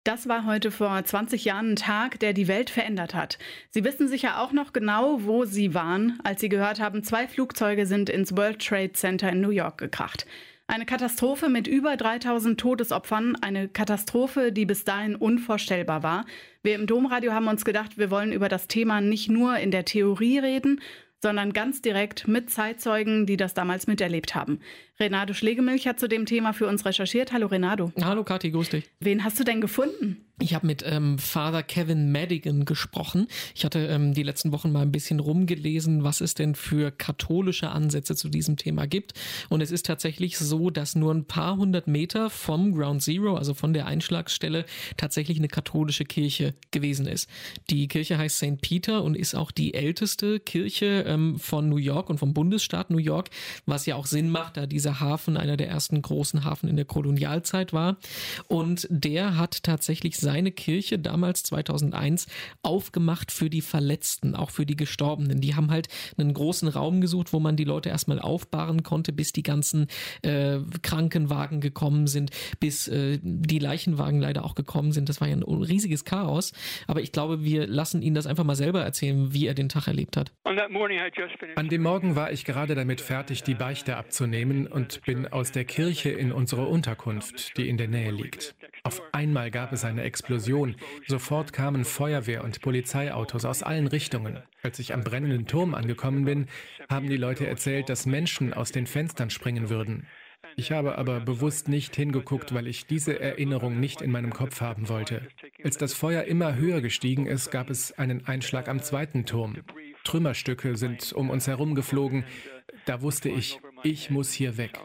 Das war heute vor 20 Jahren ein Tag, der die Welt verändert hat. Sie wissen sicher auch noch genau, wo Sie waren, als Sie gehört haben, 2 Flugzeuge sind ins World Trade Center in New York gekracht. Eine Katastrophe mit über 3000 Todesopfern, eine Katastrophe, die bis dahin unvorstellbar war. Wir im Domradio haben uns gedacht, wir wollen über das Thema nicht nur in der Theorie reden, sondern ganz direkt mit Zeitzeugen, die das damals miterlebt haben. Renato Schlegelmilch hat zu dem Thema für uns recherchiert. Hallo Renato. Hallo Kathi, grüß dich. Wen hast du denn gefunden? Ich habe mit Father Kevin Madigan gesprochen. Ich hatte die letzten Wochen mal ein bisschen rumgelesen, was es denn für katholische Ansätze zu diesem Thema gibt. Und es ist tatsächlich so, dass nur ein paar hundert Meter vom Ground Zero, also von der Einschlagsstelle, tatsächlich eine katholische Kirche gewesen ist. Die Kirche heißt St. Peter und ist auch die älteste Kirche von New York und vom Bundesstaat New York, was ja auch Sinn macht, da dieser Hafen einer der ersten großen Hafen in der Kolonialzeit war. Und der hat tatsächlich seine Kirche damals 2001 aufgemacht für die Verletzten, auch für die Gestorbenen. Die haben halt einen großen Raum gesucht, wo man die Leute erstmal aufbahren konnte, bis die ganzen Krankenwagen gekommen sind, bis die Leichenwagen leider auch gekommen sind. Das war ja ein riesiges Chaos. Aber ich glaube, wir lassen ihn das einfach mal selber erzählen, wie er den Tag erlebt hat. An dem Morgen war ich gerade damit fertig, die Beichte abzunehmen und bin aus der Kirche in unsere Unterkunft, die in der Nähe liegt. Auf einmal gab es eine Explosion. Sofort kamen Feuerwehr- und Polizeiautos aus allen Richtungen. Als ich am brennenden Turm angekommen bin, haben die Leute erzählt, dass Menschen aus den Fenstern springen würden. Ich habe aber bewusst nicht hingeguckt, weil ich diese Erinnerung nicht in meinem Kopf haben wollte. Als das Feuer immer höher gestiegen ist, gab es einen Einschlag am zweiten Turm. Trümmerstücke sind um uns herum geflogen. Da wusste ich muss hier weg.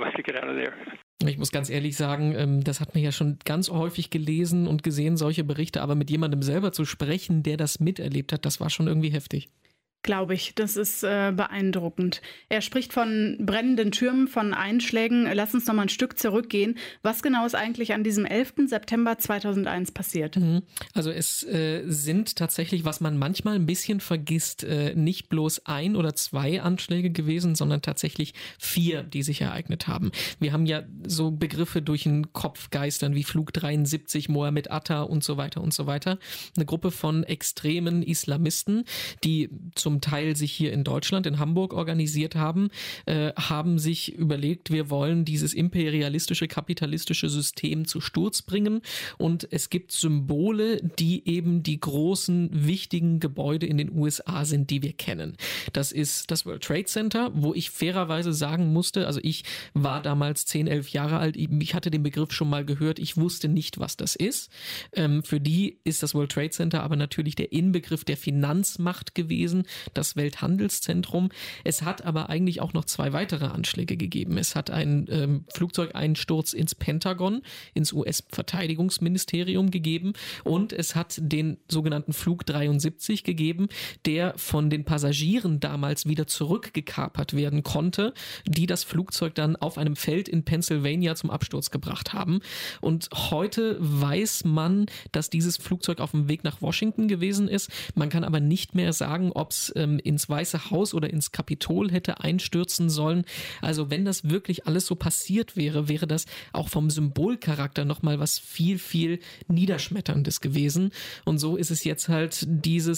Ich muss ganz ehrlich sagen, das hat man ja schon ganz häufig gelesen und gesehen, solche Berichte, aber mit jemandem selber zu sprechen, der das miterlebt hat, das war schon irgendwie heftig. Glaube ich, das ist beeindruckend. Er spricht von brennenden Türmen, von Einschlägen. Lass uns noch mal ein Stück zurückgehen. Was genau ist eigentlich an diesem 11. September 2001 passiert? Also es sind tatsächlich, was man manchmal ein bisschen vergisst, nicht bloß 1 oder 2 Anschläge gewesen, sondern tatsächlich 4, die sich ereignet haben. Wir haben ja so Begriffe durch den Kopf geistern wie Flug 73, Mohammed Atta und so weiter und so weiter. Eine Gruppe von extremen Islamisten, die zum Teil sich hier in Deutschland, in Hamburg organisiert haben, haben sich überlegt, wir wollen dieses imperialistische, kapitalistische System zu Sturz bringen und es gibt Symbole, die eben die großen, wichtigen Gebäude in den USA sind, die wir kennen. Das ist das World Trade Center, wo ich fairerweise sagen musste, also ich war damals 10, 11 Jahre alt, ich hatte den Begriff schon mal gehört, ich wusste nicht, was das ist. Für die ist das World Trade Center aber natürlich der Inbegriff der Finanzmacht gewesen, das Welthandelszentrum. Es hat aber eigentlich auch noch 2 weitere Anschläge gegeben. Es hat einen Flugzeugeinsturz ins Pentagon, ins US-Verteidigungsministerium gegeben und es hat den sogenannten Flug 73 gegeben, der von den Passagieren damals wieder zurückgekapert werden konnte, die das Flugzeug dann auf einem Feld in Pennsylvania zum Absturz gebracht haben. Und heute weiß man, dass dieses Flugzeug auf dem Weg nach Washington gewesen ist. Man kann aber nicht mehr sagen, ob es ins Weiße Haus oder ins Kapitol hätte einstürzen sollen. Also wenn das wirklich alles so passiert wäre, wäre das auch vom Symbolcharakter nochmal was viel, viel Niederschmetterndes gewesen. Und so ist es jetzt halt diese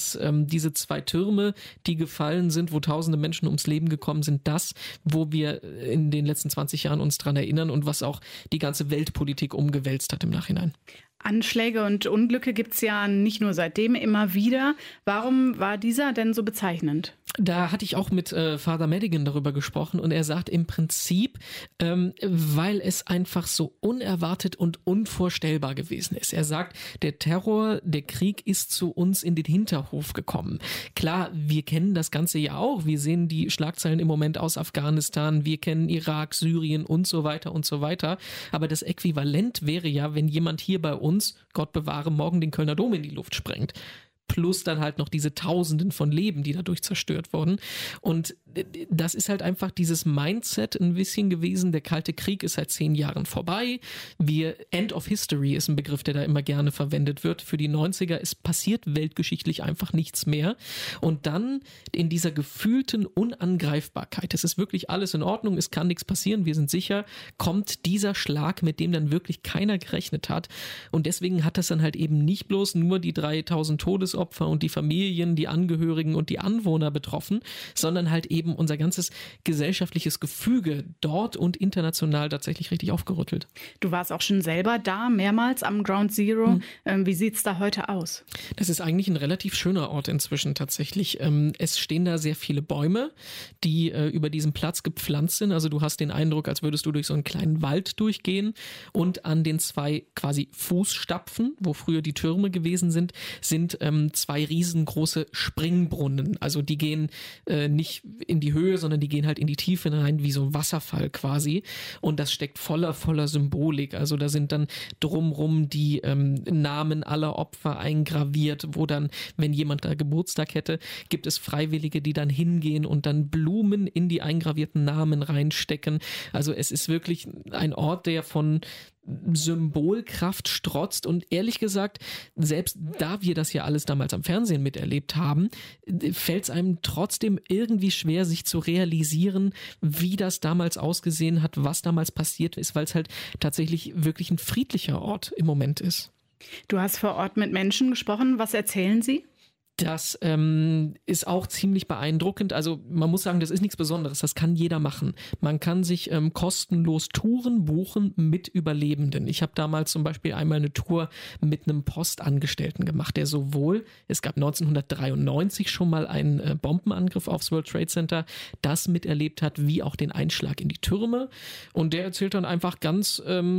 2 Türme, die gefallen sind, wo tausende Menschen ums Leben gekommen sind, das, wo wir in den letzten 20 Jahren uns dran erinnern und was auch die ganze Weltpolitik umgewälzt hat im Nachhinein. Anschläge und Unglücke gibt es ja nicht nur seitdem immer wieder. Warum war dieser denn so bezeichnend? Da hatte ich auch mit Father Madigan darüber gesprochen und er sagt im Prinzip, weil es einfach so unerwartet und unvorstellbar gewesen ist. Er sagt, der Terror, der Krieg ist zu uns in den Hinterhof gekommen. Klar, wir kennen das Ganze ja auch. Wir sehen die Schlagzeilen im Moment aus Afghanistan, wir kennen Irak, Syrien und so weiter und so weiter. Aber das Äquivalent wäre ja, wenn jemand hier bei uns, Gott bewahre, morgen den Kölner Dom in die Luft sprengt. Plus dann halt noch diese Tausenden von Leben, die dadurch zerstört wurden. Und das ist halt einfach dieses Mindset ein bisschen gewesen. Der Kalte Krieg ist seit 10 Jahren vorbei. End of History ist ein Begriff, der da immer gerne verwendet wird. Für die 90er, es passiert weltgeschichtlich einfach nichts mehr. Und dann in dieser gefühlten Unangreifbarkeit, es ist wirklich alles in Ordnung, es kann nichts passieren, wir sind sicher, kommt dieser Schlag, mit dem dann wirklich keiner gerechnet hat. Und deswegen hat das dann halt eben nicht bloß nur die 3000 Todesopfer und die Familien, die Angehörigen und die Anwohner betroffen, sondern halt eben unser ganzes gesellschaftliches Gefüge dort und international tatsächlich richtig aufgerüttelt. Du warst auch schon selber da, mehrmals am Ground Zero. Wie sieht es da heute aus? Das ist eigentlich ein relativ schöner Ort inzwischen tatsächlich. Es stehen da sehr viele Bäume, die über diesem Platz gepflanzt sind. Also du hast den Eindruck, als würdest du durch so einen kleinen Wald durchgehen, und an den 2 quasi Fußstapfen, wo früher die Türme gewesen sind, sind 2 riesengroße Springbrunnen. Also die gehen nicht in die Höhe, sondern die gehen halt in die Tiefe rein, wie so ein Wasserfall quasi. Und das steckt voller Symbolik. Also da sind dann drumrum die Namen aller Opfer eingraviert, wo dann, wenn jemand da Geburtstag hätte, gibt es Freiwillige, die dann hingehen und dann Blumen in die eingravierten Namen reinstecken. Also es ist wirklich ein Ort, der von Symbolkraft strotzt, und ehrlich gesagt, selbst da wir das ja alles damals am Fernsehen miterlebt haben, fällt es einem trotzdem irgendwie schwer, sich zu realisieren, wie das damals ausgesehen hat, was damals passiert ist, weil es halt tatsächlich wirklich ein friedlicher Ort im Moment ist. Du hast vor Ort mit Menschen gesprochen. Was erzählen sie? Das ist auch ziemlich beeindruckend. Also man muss sagen, das ist nichts Besonderes. Das kann jeder machen. Man kann sich kostenlos Touren buchen mit Überlebenden. Ich habe damals zum Beispiel einmal eine Tour mit einem Postangestellten gemacht, der es gab 1993 schon mal einen Bombenangriff aufs World Trade Center, das miterlebt hat, wie auch den Einschlag in die Türme. Und der erzählt dann einfach ganz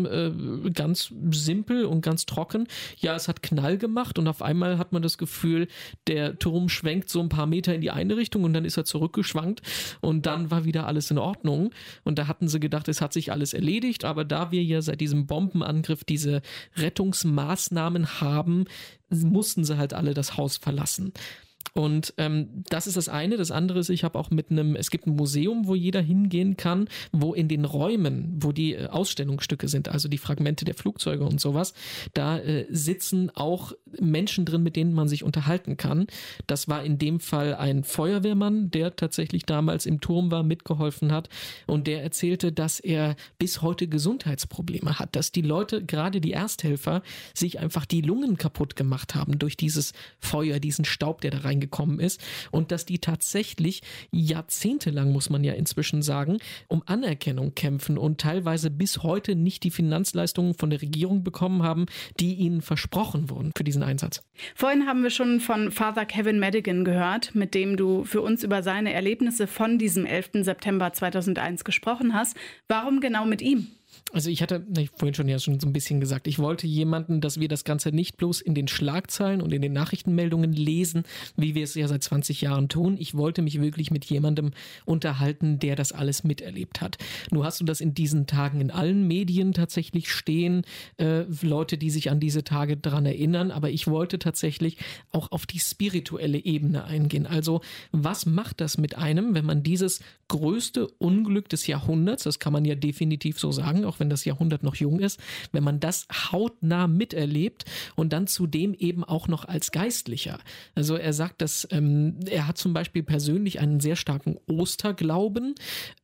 simpel und ganz trocken, ja, es hat Knall gemacht und auf einmal hat man das Gefühl, der Turm schwenkt so ein paar Meter in die eine Richtung und dann ist er zurückgeschwankt und dann war wieder alles in Ordnung. Und da hatten sie gedacht, es hat sich alles erledigt, aber da wir ja seit diesem Bombenangriff diese Rettungsmaßnahmen haben, mussten sie halt alle das Haus verlassen. Und das ist das eine. Das andere ist, ich habe auch es gibt ein Museum, wo jeder hingehen kann, wo in den Räumen, wo die Ausstellungsstücke sind, also die Fragmente der Flugzeuge und sowas, da sitzen auch Menschen drin, mit denen man sich unterhalten kann. Das war in dem Fall ein Feuerwehrmann, der tatsächlich damals im Turm war, mitgeholfen hat, und der erzählte, dass er bis heute Gesundheitsprobleme hat, dass die Leute, gerade die Ersthelfer, sich einfach die Lungen kaputt gemacht haben durch dieses Feuer, diesen Staub, der da reingekommen ist, und dass die tatsächlich jahrzehntelang, muss man ja inzwischen sagen, um Anerkennung kämpfen und teilweise bis heute nicht die Finanzleistungen von der Regierung bekommen haben, die ihnen versprochen wurden für diesen Einsatz. Vorhin haben wir schon von Father Kevin Madigan gehört, mit dem du für uns über seine Erlebnisse von diesem 11. September 2001 gesprochen hast. Warum genau mit ihm? Also ich hatte vorhin schon so ein bisschen gesagt, ich wollte jemanden, dass wir das Ganze nicht bloß in den Schlagzeilen und in den Nachrichtenmeldungen lesen, wie wir es ja seit 20 Jahren tun. Ich wollte mich wirklich mit jemandem unterhalten, der das alles miterlebt hat. Nun hast du das in diesen Tagen in allen Medien tatsächlich stehen, Leute, die sich an diese Tage dran erinnern, aber ich wollte tatsächlich auch auf die spirituelle Ebene eingehen. Also was macht das mit einem, wenn man dieses größte Unglück des Jahrhunderts, das kann man ja definitiv so sagen, auch wenn das Jahrhundert noch jung ist, wenn man das hautnah miterlebt und dann zudem eben auch noch als Geistlicher. Also er sagt, dass er hat zum Beispiel persönlich einen sehr starken Osterglauben,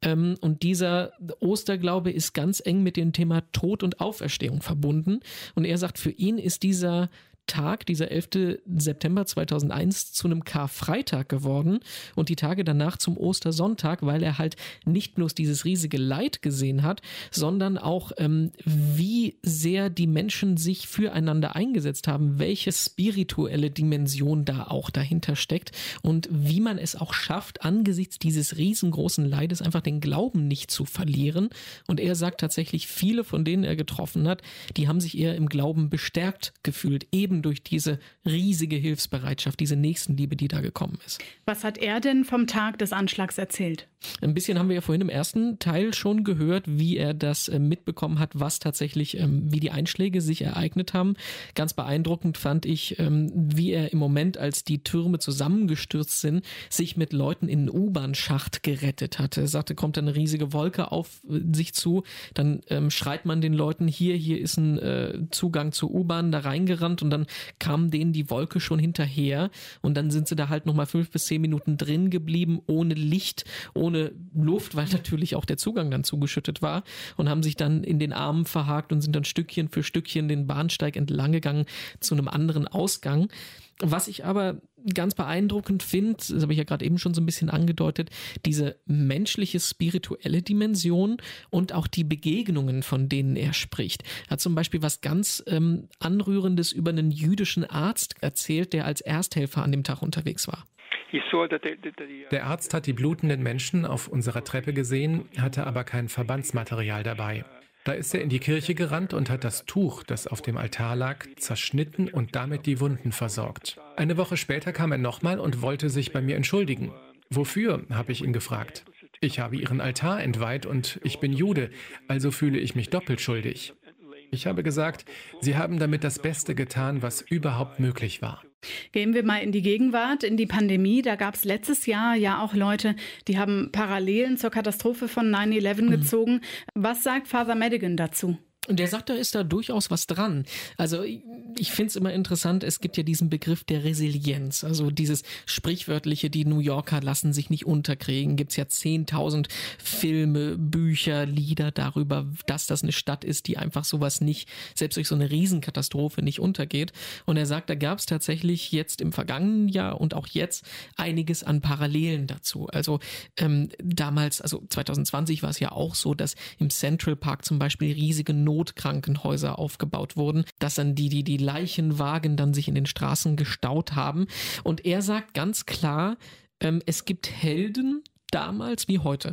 und dieser Osterglaube ist ganz eng mit dem Thema Tod und Auferstehung verbunden, und er sagt, für ihn ist dieser 11. September 2001 zu einem Karfreitag geworden und die Tage danach zum Ostersonntag, weil er halt nicht bloß dieses riesige Leid gesehen hat, sondern auch wie sehr die Menschen sich füreinander eingesetzt haben, welche spirituelle Dimension da auch dahinter steckt und wie man es auch schafft, angesichts dieses riesengroßen Leides einfach den Glauben nicht zu verlieren. Und er sagt tatsächlich, viele von denen er getroffen hat, die haben sich eher im Glauben bestärkt gefühlt, eben schon durch diese riesige Hilfsbereitschaft, diese Nächstenliebe, die da gekommen ist. Was hat er denn vom Tag des Anschlags erzählt? Ein bisschen haben wir ja vorhin im ersten Teil schon gehört, wie er das mitbekommen hat, was tatsächlich, wie die Einschläge sich ereignet haben. Ganz beeindruckend fand ich, wie er im Moment, als die Türme zusammengestürzt sind, sich mit Leuten in den U-Bahn-Schacht gerettet hatte. Er sagte, kommt eine riesige Wolke auf sich zu, dann schreit man den Leuten, hier ist ein Zugang zur U-Bahn, da reingerannt und dann kam denen die Wolke schon hinterher und dann sind sie da halt nochmal 5 bis 10 Minuten drin geblieben, ohne Licht, ohne Luft, weil natürlich auch der Zugang dann zugeschüttet war und haben sich dann in den Armen verhakt und sind dann Stückchen für Stückchen den Bahnsteig entlang gegangen zu einem anderen Ausgang. Was ich aber ganz beeindruckend finde, das habe ich ja gerade eben schon so ein bisschen angedeutet, diese menschliche, spirituelle Dimension und auch die Begegnungen, von denen er spricht. Er hat zum Beispiel was ganz Anrührendes über einen jüdischen Arzt erzählt, der als Ersthelfer an dem Tag unterwegs war. Der Arzt hat die blutenden Menschen auf unserer Treppe gesehen, hatte aber kein Verbandsmaterial dabei. Da ist er in die Kirche gerannt und hat das Tuch, das auf dem Altar lag, zerschnitten und damit die Wunden versorgt. Eine Woche später kam er nochmal und wollte sich bei mir entschuldigen. Wofür, habe ich ihn gefragt. Ich habe ihren Altar entweiht und ich bin Jude, also fühle ich mich doppelt schuldig. Ich habe gesagt, sie haben damit das Beste getan, was überhaupt möglich war. Gehen wir mal in die Gegenwart, in die Pandemie. Da gab es letztes Jahr ja auch Leute, die haben Parallelen zur Katastrophe von 9/11 gezogen. Was sagt Father Madigan dazu? Und der sagt, da ist da durchaus was dran. Also ich finde es immer interessant, es gibt ja diesen Begriff der Resilienz, also dieses sprichwörtliche, die New Yorker lassen sich nicht unterkriegen. Gibt es ja 10.000 Filme, Bücher, Lieder darüber, dass das eine Stadt ist, die einfach sowas nicht, selbst durch so eine Riesenkatastrophe nicht untergeht. Und er sagt, da gab es tatsächlich jetzt im vergangenen Jahr und auch jetzt einiges an Parallelen dazu. Also damals, also 2020 war es ja auch so, dass im Central Park zum Beispiel riesige Notkrankenhäuser aufgebaut wurden, dass dann die Leichenwagen dann sich in den Straßen gestaut haben. Und er sagt ganz klar, es gibt Helden damals wie heute.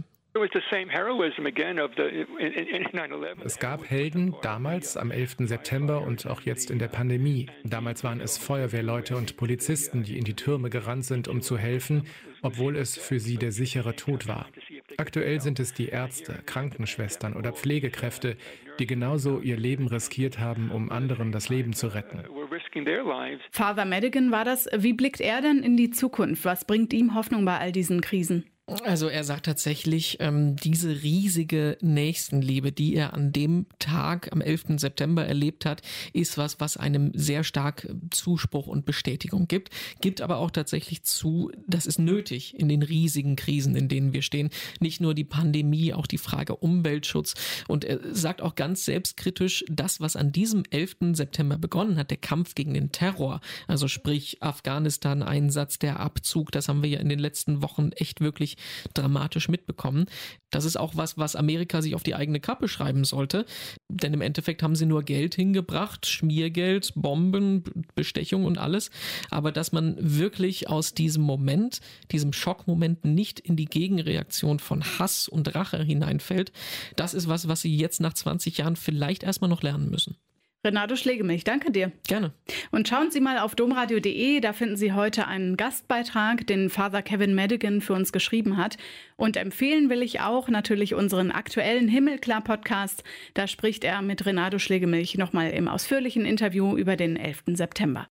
Es gab Helden damals am 11. September und auch jetzt in der Pandemie. Damals waren es Feuerwehrleute und Polizisten, die in die Türme gerannt sind, um zu helfen, obwohl es für sie der sichere Tod war. Aktuell sind es die Ärzte, Krankenschwestern oder Pflegekräfte, die genauso ihr Leben riskiert haben, um anderen das Leben zu retten. Father Madigan war das. Wie blickt er denn in die Zukunft? Was bringt ihm Hoffnung bei all diesen Krisen? Also er sagt tatsächlich, diese riesige Nächstenliebe, die er an dem Tag, am 11. September erlebt hat, ist was einem sehr stark Zuspruch und Bestätigung gibt. Gibt aber auch tatsächlich zu, das ist nötig in den riesigen Krisen, in denen wir stehen. Nicht nur die Pandemie, auch die Frage Umweltschutz. Und er sagt auch ganz selbstkritisch, das, was an diesem 11. September begonnen hat, der Kampf gegen den Terror, also sprich Afghanistan-Einsatz, der Abzug, das haben wir ja in den letzten Wochen echt wirklich dramatisch mitbekommen. Das ist auch was Amerika sich auf die eigene Kappe schreiben sollte, denn im Endeffekt haben sie nur Geld hingebracht, Schmiergeld, Bomben, Bestechung und alles, aber dass man wirklich aus diesem Moment, diesem Schockmoment nicht in die Gegenreaktion von Hass und Rache hineinfällt, das ist was sie jetzt nach 20 Jahren vielleicht erstmal noch lernen müssen. Renato Schlegelmilch, danke dir. Gerne. Und schauen Sie mal auf domradio.de, da finden Sie heute einen Gastbeitrag, den Father Kevin Madigan für uns geschrieben hat. Und empfehlen will ich auch natürlich unseren aktuellen Himmelklar-Podcast. Da spricht er mit Renato Schlegelmilch nochmal im ausführlichen Interview über den 11. September.